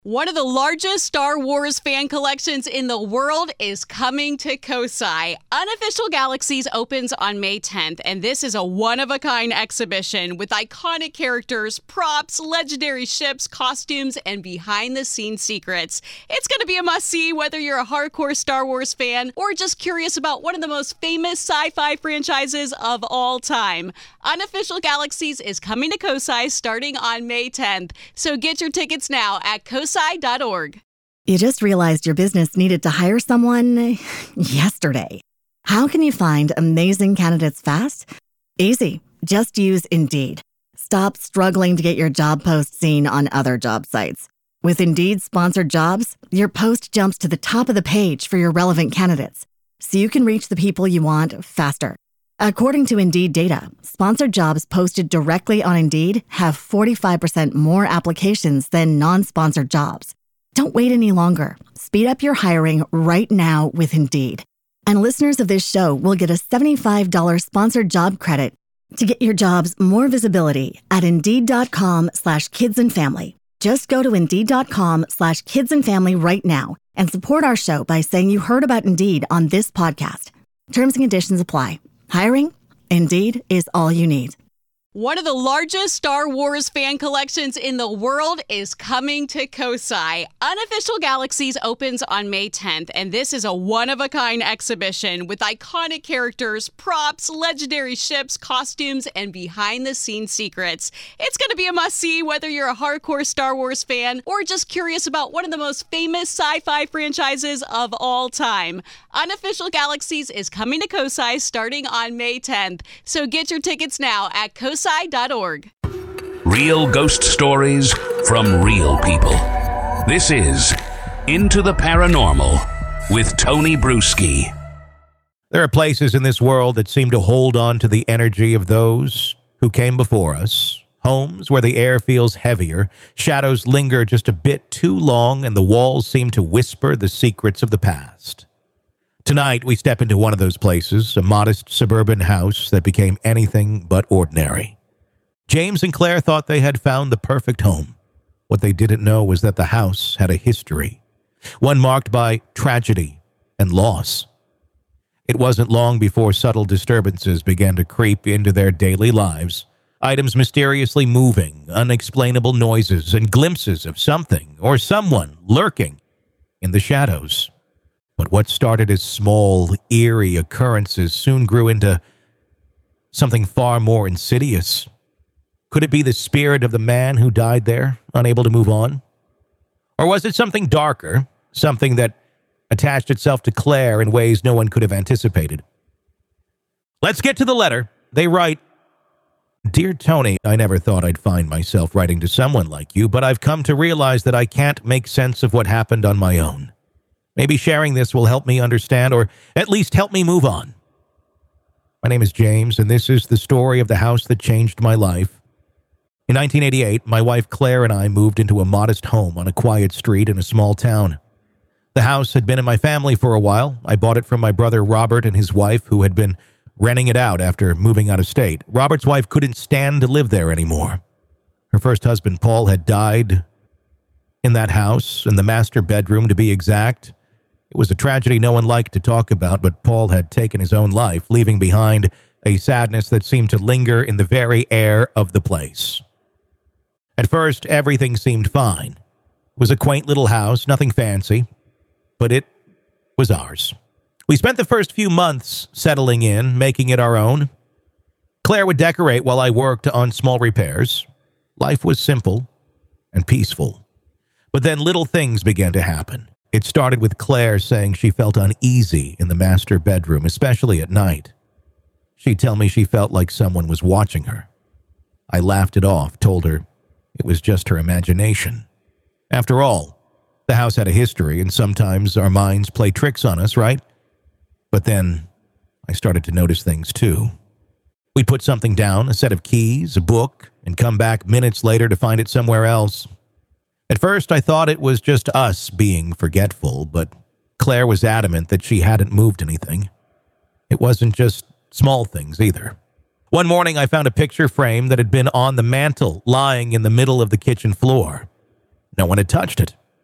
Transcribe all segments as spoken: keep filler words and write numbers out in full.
One of the largest Star Wars fan collections in the world is coming to Kosai. Unofficial Galaxies opens on May tenth, and this is a one-of-a-kind exhibition with iconic characters, props, legendary ships, costumes, and behind-the-scenes secrets. It's going to be a must-see whether you're a hardcore Star Wars fan or just curious about one of the most famous sci-fi franchises of all time. Unofficial Galaxies is coming to Kosai starting on May tenth, so get your tickets now at kosai dot org. You just realized your business needed to hire someone yesterday. How can you find amazing candidates fast? Easy. Just use Indeed. Stop struggling to get your job post seen on other job sites. With Indeed sponsored jobs, your post jumps to the top of the page for your relevant candidates, so you can reach the people you want faster. According to Indeed data, sponsored jobs posted directly on Indeed have forty-five percent more applications than non-sponsored jobs. Don't wait any longer. Speed up your hiring right now with Indeed. And listeners of this show will get a seventy-five dollars sponsored job credit to get your jobs more visibility at Indeed.com slash kids and family. Just go to Indeed.com slash kids and family right now and support our show by saying you heard about Indeed on this podcast. Terms and conditions apply. Hiring? Indeed is all you need. One of the largest Star Wars fan collections in the world is coming to Kosai. Unofficial Galaxies opens on May tenth, and this is a one-of-a-kind exhibition with iconic characters, props, legendary ships, costumes, and behind-the-scenes secrets. It's going to be a must-see whether you're a hardcore Star Wars fan or just curious about one of the most famous sci-fi franchises of all time. Unofficial Galaxies is coming to Kosai starting on May tenth, so get your tickets now at kosai dot org. Real ghost stories from real people. This is Into the Paranormal with Tony Bruschi. There are places in this world that seem to hold on to the energy of those who came before us. Homes where the air feels heavier, shadows linger just a bit too long, and the walls seem to whisper the secrets of the past. Tonight, we step into one of those places, a modest suburban house that became anything but ordinary. James and Claire thought they had found the perfect home. What they didn't know was that the house had a history, one marked by tragedy and loss. It wasn't long before subtle disturbances began to creep into their daily lives, items mysteriously moving, unexplainable noises, and glimpses of something or someone lurking in the shadows. But what started as small, eerie occurrences soon grew into something far more insidious. Could it be the spirit of the man who died there, unable to move on? Or was it something darker, something that attached itself to Claire in ways no one could have anticipated? Let's get to the letter. They write, "Dear Tony, I never thought I'd find myself writing to someone like you, but I've come to realize that I can't make sense of what happened on my own. Maybe sharing this will help me understand, or at least help me move on. My name is James, and this is the story of the house that changed my life. In nineteen eighty-eight, my wife Claire and I moved into a modest home on a quiet street in a small town. The house had been in my family for a while. I bought it from my brother Robert and his wife, who had been renting it out after moving out of state. Robert's wife couldn't stand to live there anymore. Her first husband, Paul, had died in that house, in the master bedroom to be exact. It was a tragedy no one liked to talk about, but Paul had taken his own life, leaving behind a sadness that seemed to linger in the very air of the place. At first, everything seemed fine. It was a quaint little house, nothing fancy, but it was ours. We spent the first few months settling in, making it our own. Claire would decorate while I worked on small repairs. Life was simple and peaceful. But then little things began to happen. It started with Claire saying she felt uneasy in the master bedroom, especially at night. She'd tell me she felt like someone was watching her. I laughed it off, told her it was just her imagination. After all, the house had a history, and sometimes our minds play tricks on us, right? But then I started to notice things too. We'd put something down, a set of keys, a book, and come back minutes later to find it somewhere else. At first, I thought it was just us being forgetful, but Claire was adamant that she hadn't moved anything. It wasn't just small things either. One morning, I found a picture frame that had been on the mantel, lying in the middle of the kitchen floor. No one had touched it.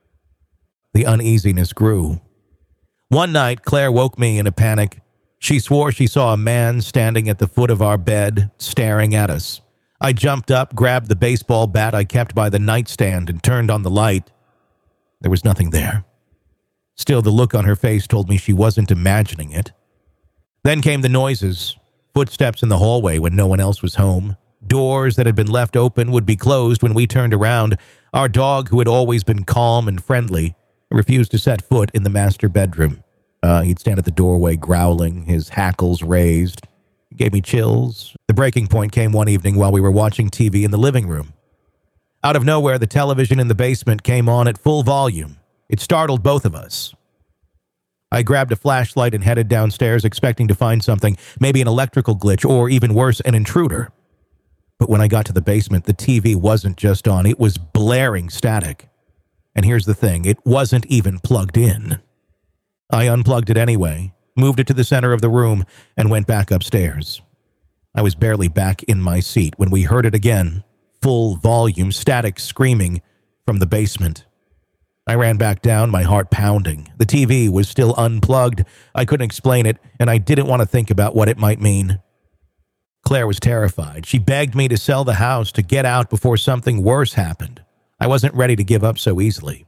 The uneasiness grew. One night, Claire woke me in a panic. She swore she saw a man standing at the foot of our bed, staring at us. I jumped up, grabbed the baseball bat I kept by the nightstand, and turned on the light. There was nothing there. Still, the look on her face told me she wasn't imagining it. Then came the noises. Footsteps in the hallway when no one else was home. Doors that had been left open would be closed when we turned around. Our dog, who had always been calm and friendly, refused to set foot in the master bedroom. Uh, he'd stand at the doorway growling, his hackles raised. It gave me chills. The breaking point came one evening while we were watching T V in the living room. Out of nowhere, the television in the basement came on at full volume. It startled both of us. I grabbed a flashlight and headed downstairs, expecting to find something, maybe an electrical glitch, or even worse, an intruder. But when I got to the basement, the T V wasn't just on, it was blaring static. And here's the thing, it wasn't even plugged in. I unplugged it anyway, moved it to the center of the room, and went back upstairs. I was barely back in my seat when we heard it again, full volume static screaming from the basement. I ran back down, my heart pounding. The T V was still unplugged. I couldn't explain it, and I didn't want to think about what it might mean. Claire was terrified. She begged me to sell the house, to get out before something worse happened. I wasn't ready to give up so easily.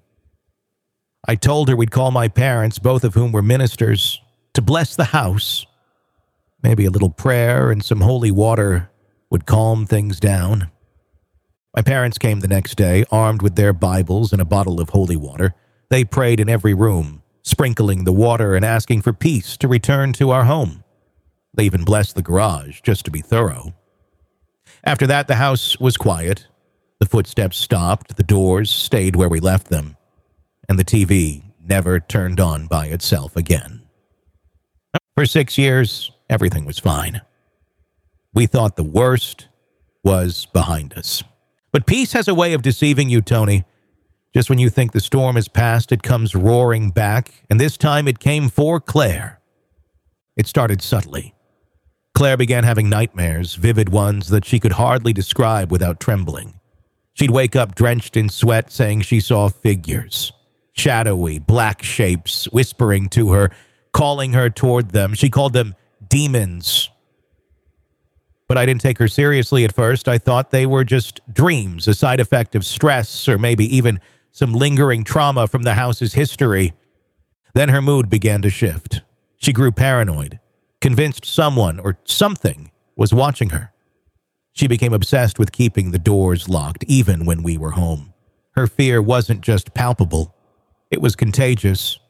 I told her we'd call my parents, both of whom were ministers, to bless the house. Maybe a little prayer and some holy water would calm things down. My parents came the next day, armed with their Bibles and a bottle of holy water. They prayed in every room, sprinkling the water and asking for peace to return to our home. They even blessed the garage, just to be thorough. After that, the house was quiet. The footsteps stopped, the doors stayed where we left them, and the T V never turned on by itself again. For six years, everything was fine. We thought the worst was behind us. But peace has a way of deceiving you, Tony. Just when you think the storm is past, it comes roaring back, and this time it came for Claire. It started subtly. Claire began having nightmares, vivid ones that she could hardly describe without trembling. She'd wake up drenched in sweat, saying she saw figures, shadowy, black shapes, whispering to her, calling her toward them. She called them demons. But I didn't take her seriously at first. I thought they were just dreams, a side effect of stress, or maybe even some lingering trauma from the house's history. Then her mood began to shift. She grew paranoid, convinced someone or something was watching her. She became obsessed with keeping the doors locked, even when we were home. Her fear wasn't just palpable, it was contagious.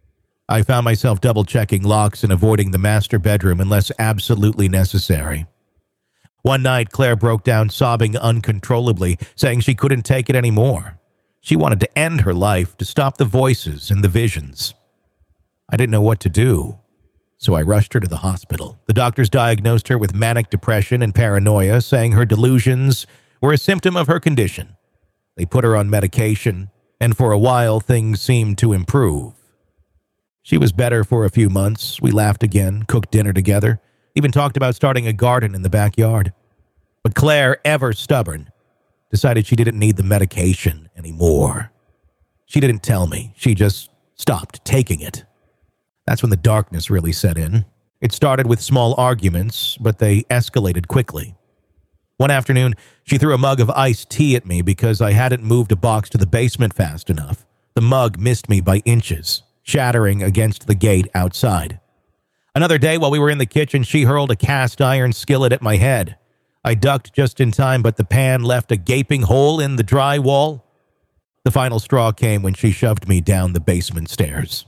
I found myself double-checking locks and avoiding the master bedroom unless absolutely necessary. One night, Claire broke down sobbing uncontrollably, saying she couldn't take it anymore. She wanted to end her life, to stop the voices and the visions. I didn't know what to do, so I rushed her to the hospital. The doctors diagnosed her with manic depression and paranoia, saying her delusions were a symptom of her condition. They put her on medication, and for a while things seemed to improve. She was better for a few months. We laughed again, cooked dinner together, even talked about starting a garden in the backyard. But Claire, ever stubborn, decided she didn't need the medication anymore. She didn't tell me. She just stopped taking it. That's when the darkness really set in. It started with small arguments, but they escalated quickly. One afternoon, she threw a mug of iced tea at me because I hadn't moved a box to the basement fast enough. The mug missed me by inches, shattering against the gate outside. Another day, while we were in the kitchen, she hurled a cast iron skillet at my head. I ducked just in time, but the pan left a gaping hole in the drywall. The final straw came when she shoved me down the basement stairs.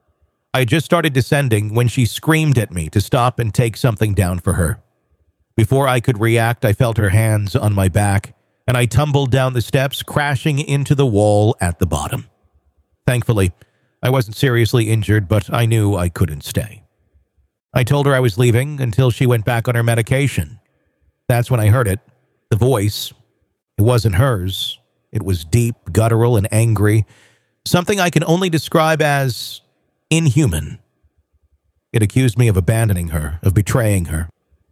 I had just started descending when she screamed at me to stop and take something down for her. Before I could react, I felt her hands on my back, and I tumbled down the steps, crashing into the wall at the bottom. Thankfully, I wasn't seriously injured, but I knew I couldn't stay. I told her I was leaving until she went back on her medication. That's when I heard it, the voice. It wasn't hers. It was deep, guttural, and angry, something I can only describe as inhuman. It accused me of abandoning her, of betraying her.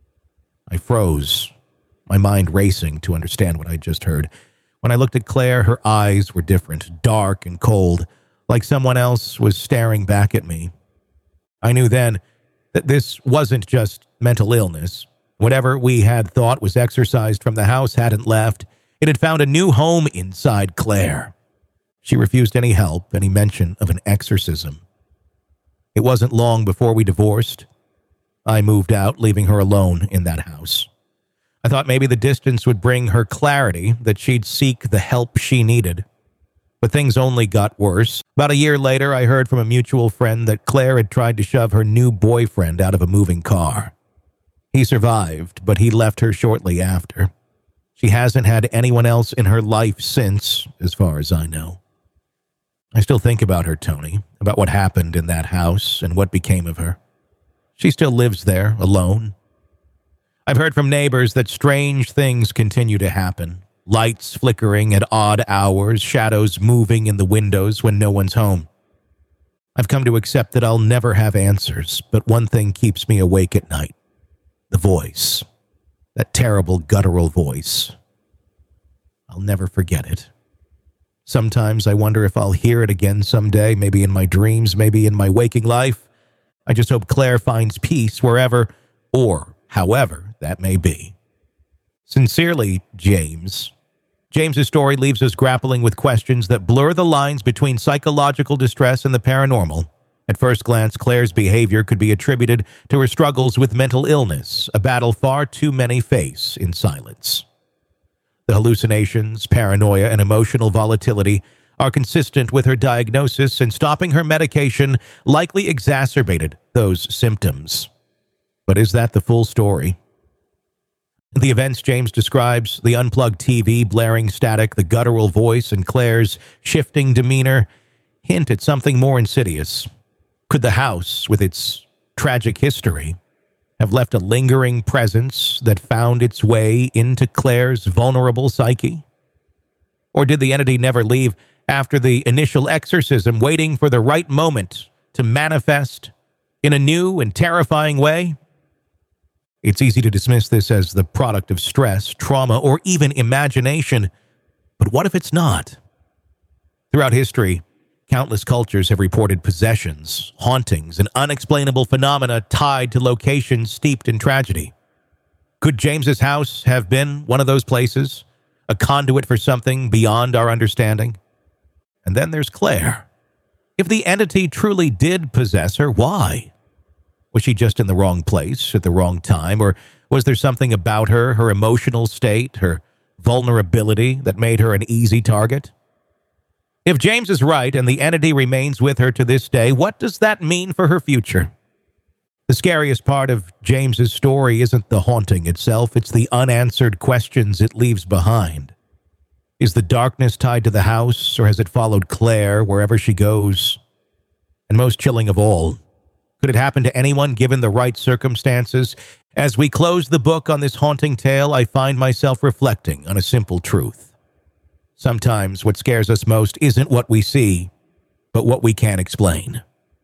I froze, my mind racing to understand what I'd just heard. When I looked at Claire, her eyes were different, dark and cold, like someone else was staring back at me. I knew then that this wasn't just mental illness. Whatever we had thought was exorcised from the house hadn't left. It had found a new home inside Claire. She refused any help, any mention of an exorcism. It wasn't long before we divorced. I moved out, leaving her alone in that house. I thought maybe the distance would bring her clarity, that she'd seek the help she needed. But things only got worse. About a year later, I heard from a mutual friend that Claire had tried to shove her new boyfriend out of a moving car. He survived, but he left her shortly after. She hasn't had anyone else in her life since, as far as I know. I still think about her, Tony, about what happened in that house and what became of her. She still lives there, alone. I've heard from neighbors that strange things continue to happen. Lights flickering at odd hours, shadows moving in the windows when no one's home. I've come to accept that I'll never have answers, but one thing keeps me awake at night. The voice. That terrible guttural voice. I'll never forget it. Sometimes I wonder if I'll hear it again someday, maybe in my dreams, maybe in my waking life. I just hope Claire finds peace wherever or however that may be. Sincerely, James. James's story leaves us grappling with questions that blur the lines between psychological distress and the paranormal. At first glance, Claire's behavior could be attributed to her struggles with mental illness, a battle far too many face in silence. The hallucinations, paranoia, and emotional volatility are consistent with her diagnosis, and stopping her medication likely exacerbated those symptoms. But is that the full story? The events James describes, the unplugged T V, blaring static, the guttural voice, and Claire's shifting demeanor, hint at something more insidious. Could the house, with its tragic history, have left a lingering presence that found its way into Claire's vulnerable psyche? Or did the entity never leave after the initial exorcism, waiting for the right moment to manifest in a new and terrifying way? It's easy to dismiss this as the product of stress, trauma, or even imagination, but what if it's not? Throughout history, countless cultures have reported possessions, hauntings, and unexplainable phenomena tied to locations steeped in tragedy. Could James's house have been one of those places, a conduit for something beyond our understanding? And then there's Claire. If the entity truly did possess her, why? Was she just in the wrong place at the wrong time, or was there something about her, her emotional state, her vulnerability that made her an easy target? If James is right and the entity remains with her to this day, what does that mean for her future? The scariest part of James's story isn't the haunting itself, it's the unanswered questions it leaves behind. Is the darkness tied to the house, or has it followed Claire wherever she goes? And most chilling of all, could it happen to anyone given the right circumstances? As we close the book on this haunting tale, I find myself reflecting on a simple truth. Sometimes what scares us most isn't what we see, but what we can't explain.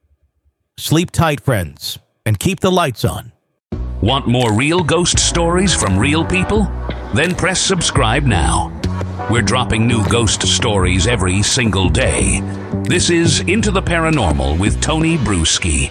Sleep tight, friends, and keep the lights on. Want more real ghost stories from real people? Then press subscribe now. We're dropping new ghost stories every single day. This is Into the Paranormal with Tony Bruschi.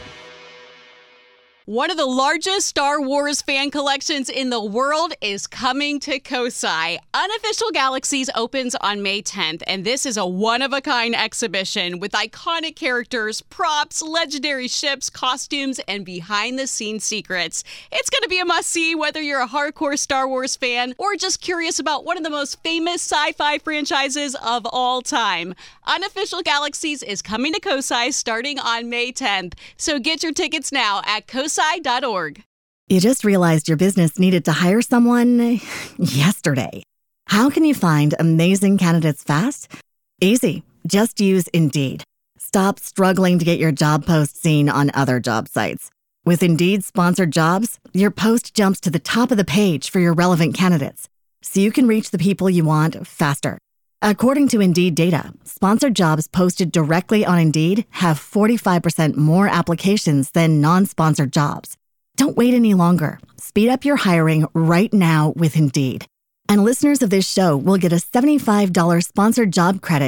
One of the largest Star Wars fan collections in the world is coming to Kosai. Unofficial Galaxies opens on May tenth, and this is a one-of-a-kind exhibition with iconic characters, props, legendary ships, costumes, and behind-the-scenes secrets. It's going to be a must-see whether you're a hardcore Star Wars fan or just curious about one of the most famous sci-fi franchises of all time. Unofficial Galaxies is coming to Kosai starting on May tenth, so get your tickets now at kosai dot org. You just realized your business needed to hire someone yesterday. How can you find amazing candidates fast? Easy. Just use Indeed. Stop struggling to get your job post seen on other job sites. With Indeed sponsored jobs, your post jumps to the top of the page for your relevant candidates, so you can reach the people you want faster. According to Indeed data, sponsored jobs posted directly on Indeed have forty-five percent more applications than non-sponsored jobs. Don't wait any longer. Speed up your hiring right now with Indeed. And listeners of this show will get a seventy-five dollars sponsored job credit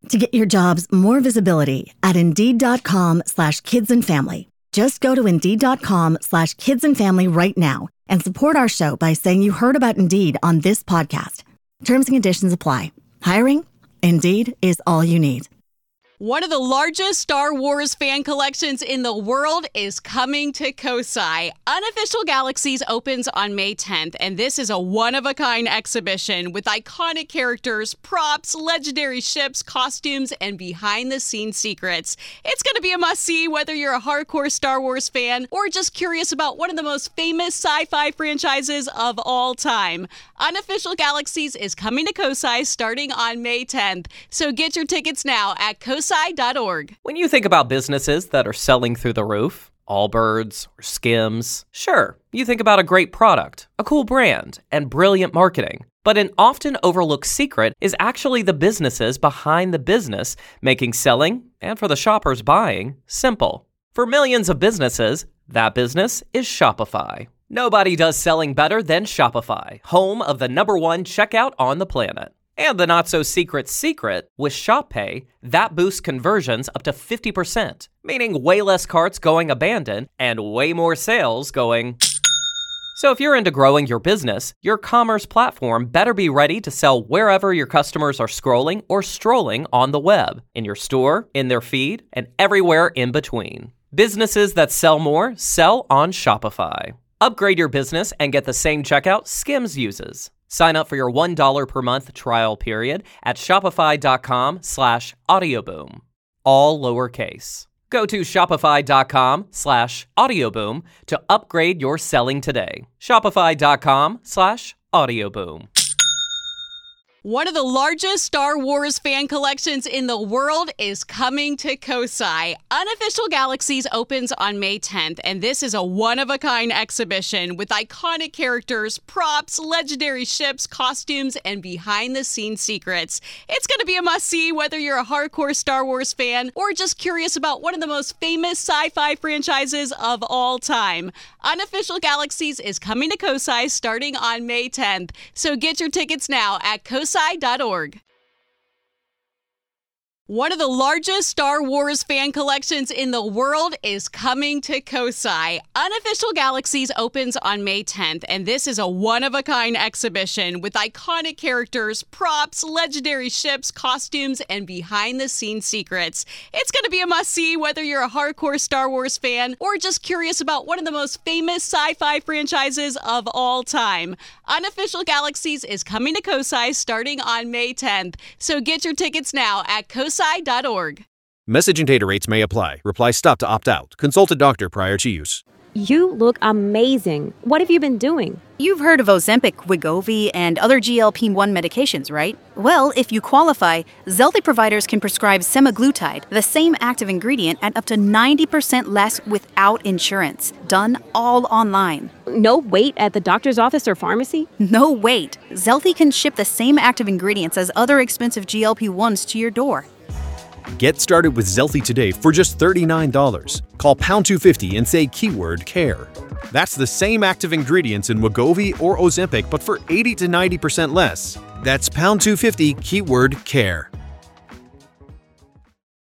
To get your jobs more visibility at Indeed.com slash kids and family. Just go to Indeed.com slash kids and family right now and support our show by saying you heard about Indeed on this podcast. Terms and conditions apply. Hiring? Indeed is all you need. One of the largest Star Wars fan collections in the world is coming to Kosai. Unofficial Galaxies opens on May tenth, and this is a one-of-a-kind exhibition with iconic characters, props, legendary ships, costumes, and behind-the-scenes secrets. It's going to be a must-see whether you're a hardcore Star Wars fan or just curious about one of the most famous sci-fi franchises of all time. Unofficial Galaxies is coming to Kosai starting on May tenth, so get your tickets now at kosai dot org. When you think about businesses that are selling through the roof, Allbirds or Skims, sure, you think about a great product, a cool brand, and brilliant marketing. But an often overlooked secret is actually the businesses behind the business, making selling, and for the shoppers buying, simple. For millions of businesses, that business is Shopify. Nobody does selling better than Shopify, home of the number one checkout on the planet. And the not-so-secret secret, with ShopPay, that boosts conversions up to fifty percent, meaning way less carts going abandoned and way more sales going... So if you're into growing your business, your commerce platform better be ready to sell wherever your customers are scrolling or strolling on the web, in your store, in their feed, and everywhere in between. Businesses that sell more sell on Shopify. Upgrade your business and get the same checkout Skims uses. Sign up for your one dollar per month trial period at shopify.com slash audioboom. All lowercase. Go to shopify.com slash audioboom to upgrade your selling today. Shopify.com slash audioboom. One of the largest Star Wars fan collections in the world is coming to Kosai. Unofficial Galaxies opens on May tenth, and this is a one-of-a-kind exhibition with iconic characters, props, legendary ships, costumes, and behind-the-scenes secrets. It's going to be a must-see whether you're a hardcore Star Wars fan or just curious about one of the most famous sci-fi franchises of all time. Unofficial Galaxies is coming to Kosai starting on May tenth, so get your tickets now at kosai dot org. One of the largest Star Wars fan collections in the world is coming to Kosai. Unofficial Galaxies opens on May tenth, and this is a one-of-a-kind exhibition with iconic characters, props, legendary ships, costumes, and behind-the-scenes secrets. It's going to be a must-see whether you're a hardcore Star Wars fan or just curious about one of the most famous sci-fi franchises of all time. Unofficial Galaxies is coming to Kosai starting on May tenth, so get your tickets now at kosai dot org. Message and data rates may apply. Reply stop to opt out. Consult a doctor prior to use. You look amazing. What have you been doing? You've heard of Ozempic, Wegovy, and other G L P one medications, right? Well, if you qualify, Zelty providers can prescribe semaglutide, the same active ingredient, at up to ninety percent less without insurance. Done all online. No wait at the doctor's office or pharmacy? No wait. Zelty can ship the same active ingredients as other expensive G L P ones to your door. Get started with Zelty today for just thirty-nine dollars. Call pound two fifty and say keyword CARE. That's the same active ingredients in Wegovy or Ozempic, but for eighty to ninety percent less. That's pound two fifty, keyword CARE.